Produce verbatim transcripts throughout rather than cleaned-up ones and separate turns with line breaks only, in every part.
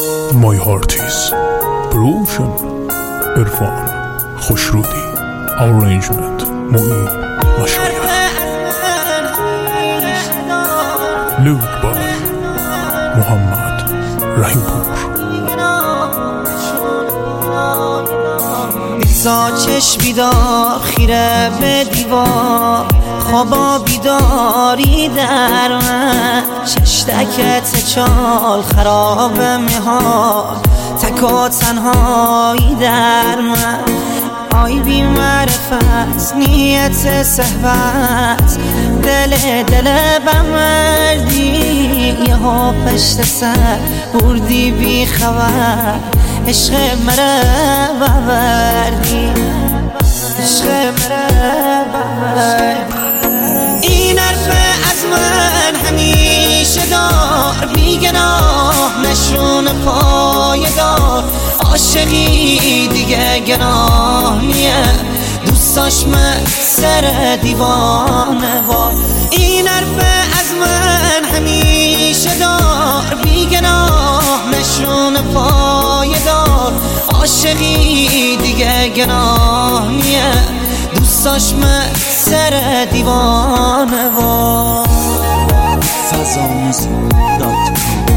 My heart is broken. عرفان خوشرودی. Arrangement معین مشایخ. Lyric by محمد رحیمپور.
بیزا چشم بیدار خیره به دیوار، خوابا بیداری در من، چشتکت چال خراب مهار، تک و تنهایی در من. آی بی معرفت نیت صحبت، دل دل بمردی یه ها پشت سر بردی بی خبر، عشق مره ببردی، عشق مره ببردی. این حرف از من همیشه دار، بیگناه نشون پایدار، عاشقی دیگه گناه نیه، دوستاش من سر دیوانه وار. این حرف از من همیشه دار، بیگناه نشون پایدار، عاشقی دیگه گناه نیه، دوستاش من سر دیوانه وار. فضاموزیک دات کام.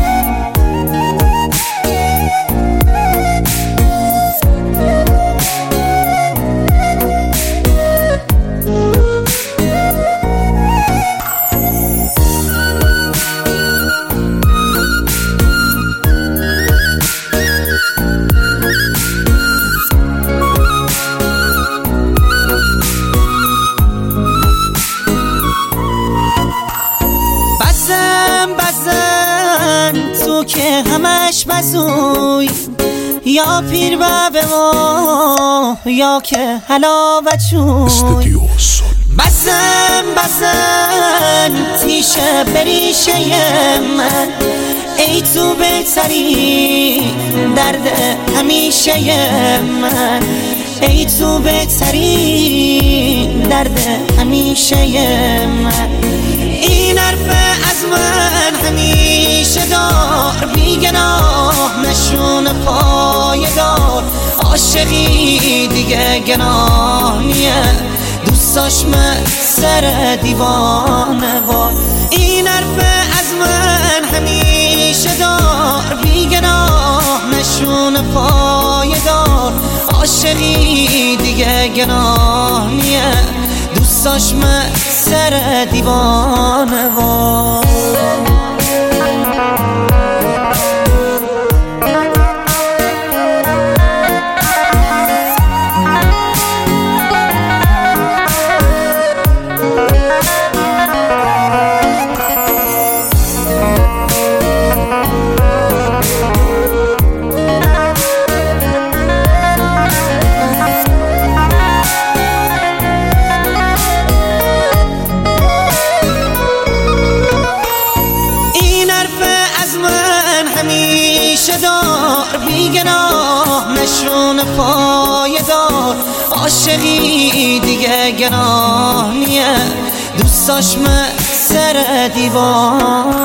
تو که همش بزوی، یا پیر به ما یا که حلاوت چوی. بزن بزن تیشه بریشه من، ای تو بهتری درد همیشه من، ای تو بهتری درد همیشه من. این حرف از من همیشه دار، بیگناه نشون پایدار، عاشقی دیگه گناه نیه، دوستاش من سر دیوانه وار. این حرف از من همیشه دار، بیگناه نشون پایدار، عاشقی دیگه گناه نیه، دوستاش من سر دیوانه وار. همیشه دار، بیگناه نشون پایدار، عاشقی دیگه گناه نیه، دوستاش من سر دیوان